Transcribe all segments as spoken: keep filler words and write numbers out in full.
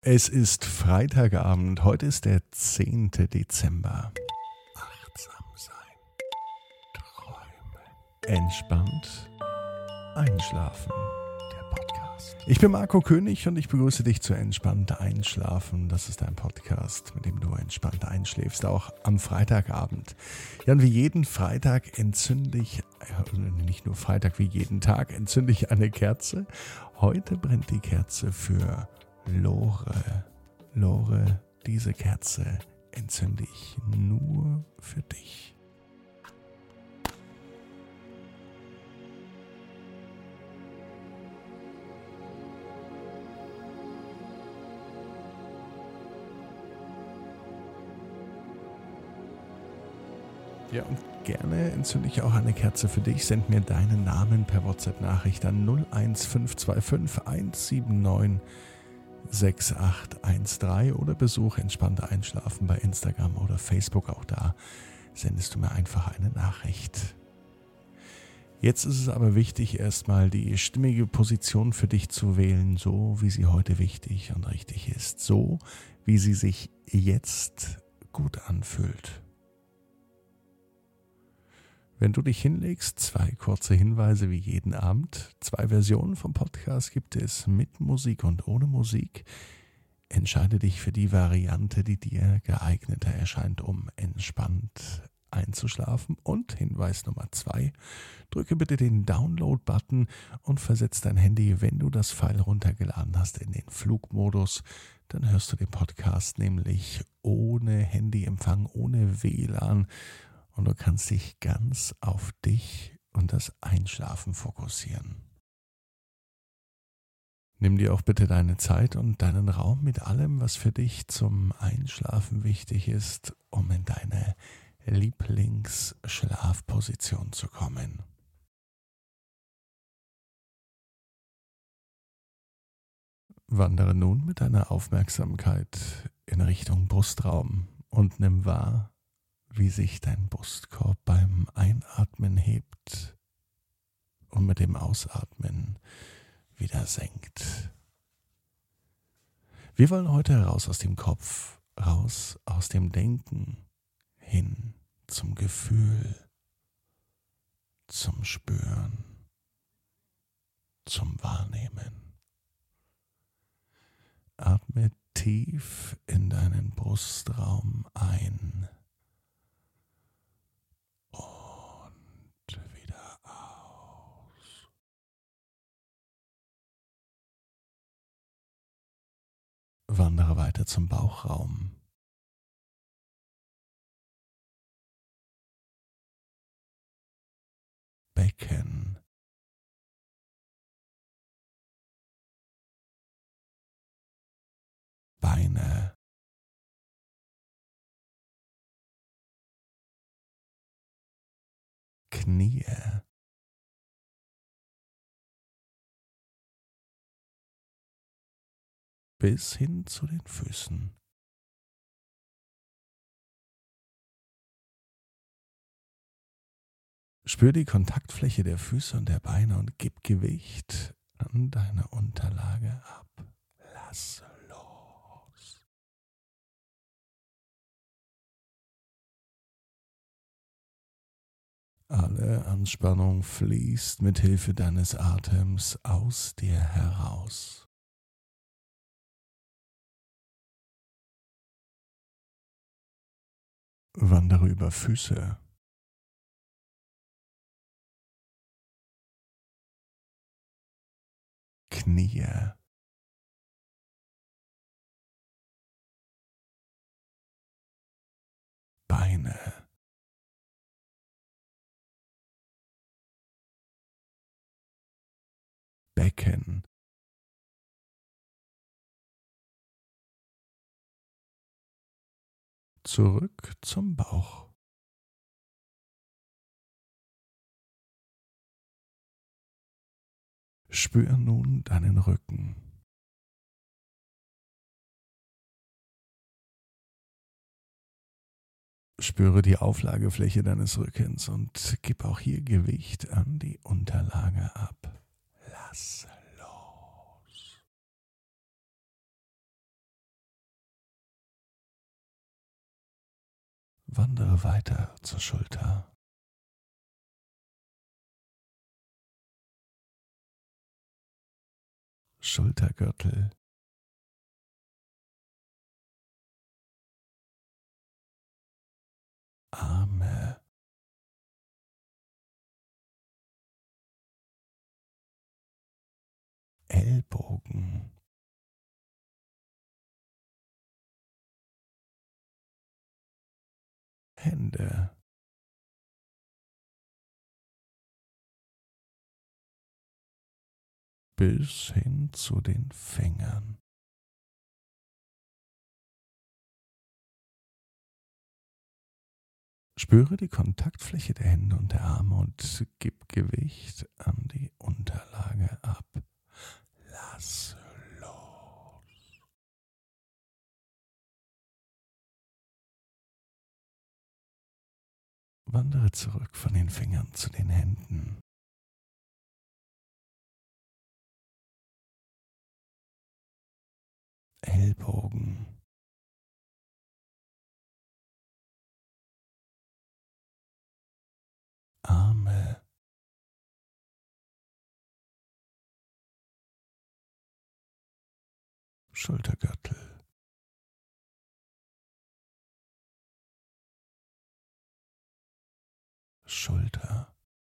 Es ist Freitagabend, heute ist der zehnte Dezember. Achtsam sein, träumen, entspannt einschlafen. Der Podcast. Ich bin Marco König und ich begrüße dich zu Entspannt Einschlafen. Das ist ein Podcast, mit dem du entspannt einschläfst, auch am Freitagabend. Ja, und wie jeden Freitag entzünde ich, äh, nicht nur Freitag, wie jeden Tag entzünde ich eine Kerze. Heute brennt die Kerze für Lore. Lore, diese Kerze entzünde ich nur für dich. Ja, und gerne entzünde ich auch eine Kerze für dich. Send mir deinen Namen per WhatsApp-Nachricht an null eins fünf zwei fünf eins sieben neun sechs acht eins drei oder besuche Entspannte Einschlafen bei Instagram oder Facebook. Auch da sendest du mir einfach eine Nachricht. Jetzt ist es aber wichtig, erstmal die stimmige Position für dich zu wählen, so wie sie heute wichtig und richtig ist. So, wie sie sich jetzt gut anfühlt. Wenn du dich hinlegst, zwei kurze Hinweise wie jeden Abend. Zwei Versionen vom Podcast gibt es mit Musik und ohne Musik. Entscheide dich für die Variante, die dir geeigneter erscheint, um entspannt einzuschlafen. Und Hinweis Nummer zwei, drücke bitte den Download-Button und versetz dein Handy, wenn du das File runtergeladen hast, in den Flugmodus. Dann hörst du den Podcast nämlich ohne Handyempfang, ohne W L A N. Und du kannst dich ganz auf dich und das Einschlafen fokussieren. Nimm dir auch bitte deine Zeit und deinen Raum mit allem, was für dich zum Einschlafen wichtig ist, um in deine Lieblingsschlafposition zu kommen. Wandere nun mit deiner Aufmerksamkeit in Richtung Brustraum und nimm wahr, wie sich dein Brustkorb beim Einatmen hebt und mit dem Ausatmen wieder senkt. Wir wollen heute raus aus dem Kopf, raus aus dem Denken, hin zum Gefühl, zum Spüren, zum Wahrnehmen. Atme tief in deinen Brustraum ein. Wandere weiter zum Bauchraum. Becken. Beine. Knie. Bis hin zu den Füßen. Spür die Kontaktfläche der Füße und der Beine und gib Gewicht an deine Unterlage ab. Lass los. Alle Anspannung fließt mit Hilfe deines Atems aus dir heraus. Wandere über Füße. Knie. Beine. Becken. Zurück zum Bauch. Spür nun deinen Rücken. Spüre die Auflagefläche deines Rückens und gib auch hier Gewicht an die Unterlage ab. Lass los. Wandere weiter zur Schulter. Schultergürtel. Arme. Ellbogen. Hände. Bis hin zu den Fingern. Spüre die Kontaktfläche der Hände und der Arme und gib Gewicht an die Unterlage ab. Lass los. Wandere zurück von den Fingern zu den Händen. Ellbogen. Arme. Schultergürtel. Schulter.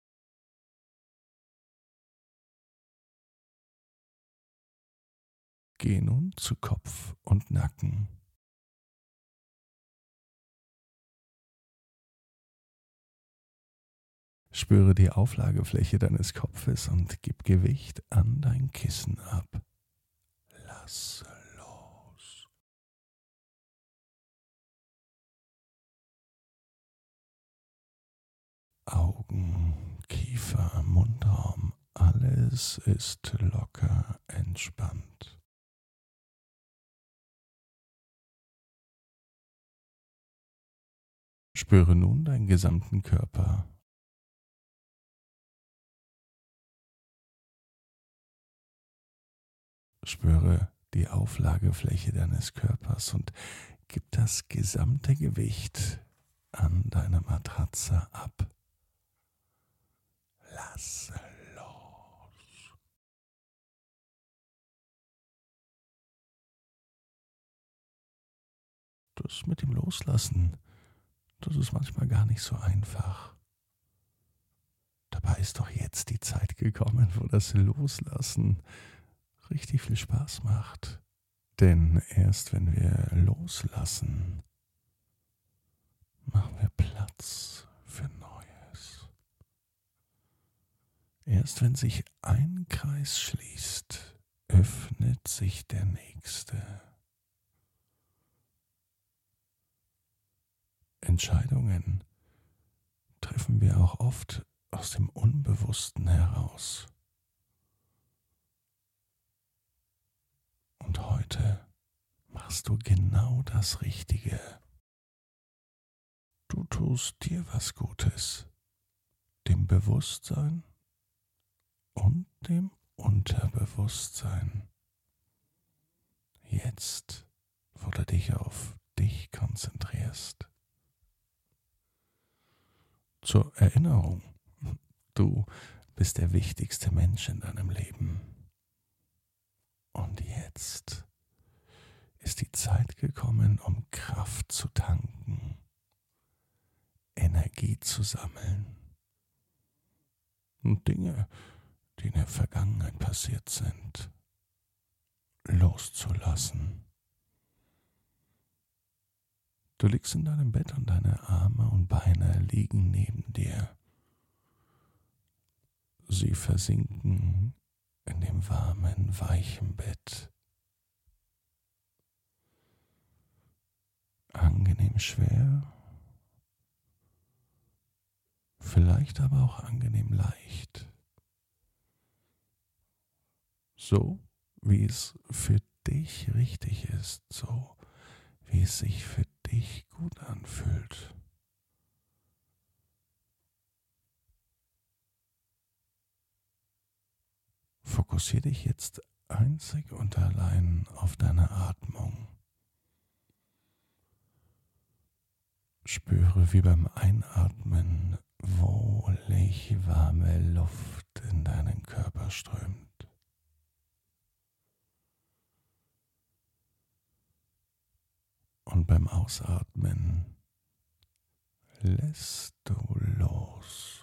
Geh nun zu Kopf und Nacken. Spüre die Auflagefläche deines Kopfes und gib Gewicht an dein Kissen ab. Lass los. Augen, Kiefer, Mundraum, alles ist locker entspannt. Spüre nun deinen gesamten Körper. Spüre die Auflagefläche deines Körpers und gib das gesamte Gewicht an deine Matratze ab. Lass los. Das mit dem Loslassen, das ist manchmal gar nicht so einfach. Dabei ist doch jetzt die Zeit gekommen, wo das Loslassen richtig viel Spaß macht. Denn erst wenn wir loslassen, machen wir Platz für Neues. Erst wenn sich ein Kreis schließt, öffnet sich der nächste. Entscheidungen treffen wir auch oft aus dem Unbewussten heraus. Und heute machst du genau das Richtige. Du tust dir was Gutes, dem Bewusstsein und dem Unterbewusstsein. Jetzt, wo du dich auf dich konzentrierst. Zur Erinnerung, du bist der wichtigste Mensch in deinem Leben. Und jetzt ist die Zeit gekommen, um Kraft zu tanken, Energie zu sammeln und Dinge, die in der Vergangenheit passiert sind, loszulassen. Du liegst in deinem Bett und deine Arme und Beine liegen neben dir. Sie versinken in dem warmen, weichen Bett. Angenehm schwer, vielleicht aber auch angenehm leicht. So, wie es für dich richtig ist, so wie es sich für dich gut anfühlt. Fokussiere dich jetzt einzig und allein auf deine Atmung. Spüre, wie beim Einatmen wohlig warme Luft in deinen Körper strömt. Und beim Ausatmen lässt du los.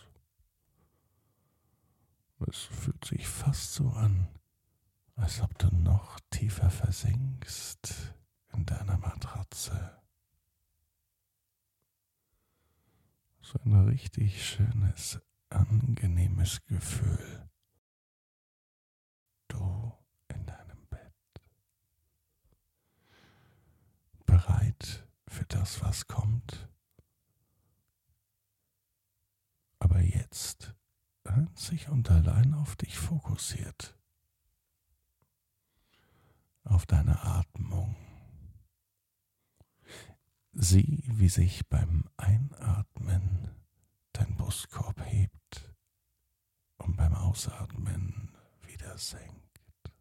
Es fühlt sich fast so an, als ob du noch tiefer versinkst in deiner Matratze. So ein richtig schönes, angenehmes Gefühl. Du in deinem Bett. Bereit für das, was kommt. Aber jetzt einzig und allein auf dich fokussiert. Auf deine Atmung. Sieh, wie sich beim Einatmen dein Brustkorb hebt und beim Ausatmen wieder senkt.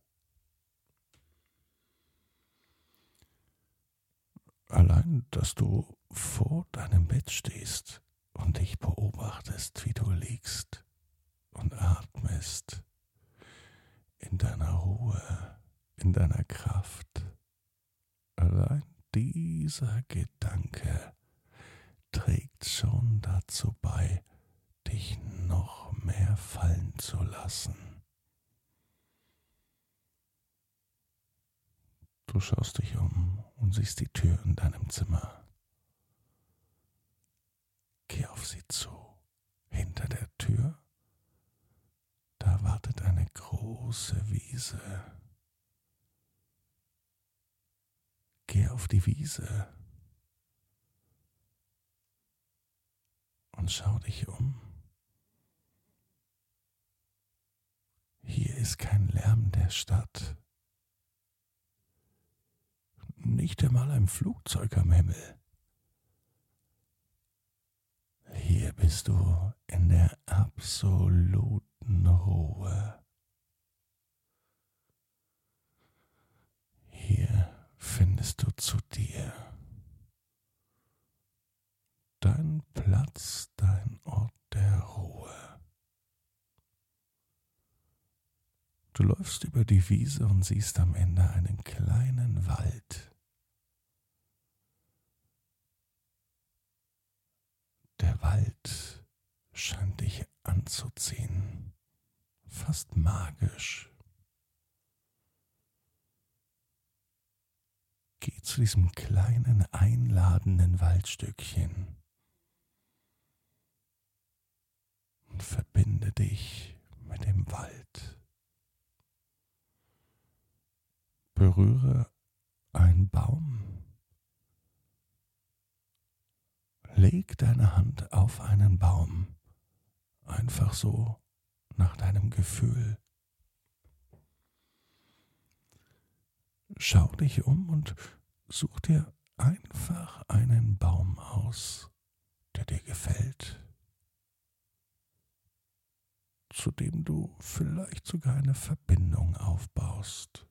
Allein, dass du vor deinem Bett stehst und dich beobachtest, wie du liegst und atmest in deiner Ruhe, in deiner Kraft. Allein dieser Gedanke trägt schon dazu bei, dich noch mehr fallen zu lassen. Du schaust dich um und siehst die Tür in deinem Zimmer. Geh auf sie zu. Hinter der Tür, da wartet eine große Wiese. Geh auf die Wiese und schau dich um. Hier ist kein Lärm der Stadt. Nicht einmal ein Flugzeug am Himmel. Hier bist du in der absoluten Ruhe. Hier findest du zu dir. Dein Platz, dein Ort der Ruhe. Du läufst über die Wiese und siehst am Ende einen kleinen Wald. Der Wald scheint dich anzuziehen, fast magisch. Geh zu diesem kleinen, einladenden Waldstückchen und verbinde dich mit dem Wald. Berühre einen Baum. Leg deine Hand auf einen Baum, einfach so nach deinem Gefühl. Schau dich um und such dir einfach einen Baum aus, der dir gefällt, zu dem du vielleicht sogar eine Verbindung aufbaust.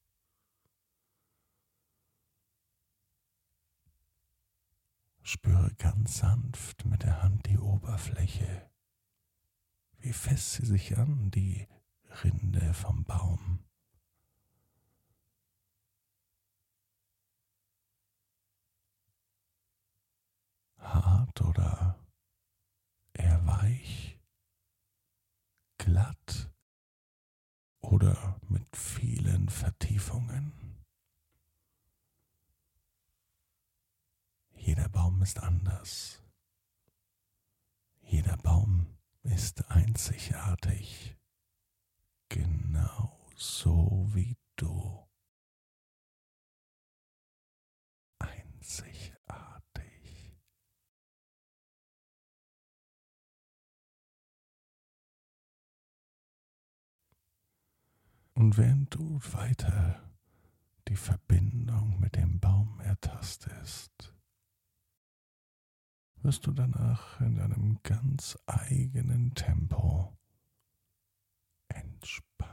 Spüre ganz sanft mit der Hand die Oberfläche, wie fest sie sich an die Rinde vom Baum. Hart oder eher weich, glatt oder mit vielen Vertiefungen. Jeder Baum ist anders. Jeder Baum ist einzigartig, genau so wie du. Einzigartig. Und während du weiter die Verbindung mit dem Baum ertastest, wirst du danach in einem ganz eigenen Tempo entspannen.